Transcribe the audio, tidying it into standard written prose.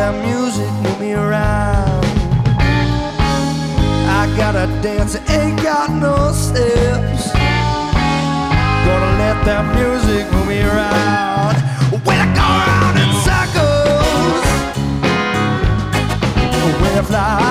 that music move me around. I gotta dance, ain't got no steps. Gonna let that music move me around. When I go around in circles, when I fly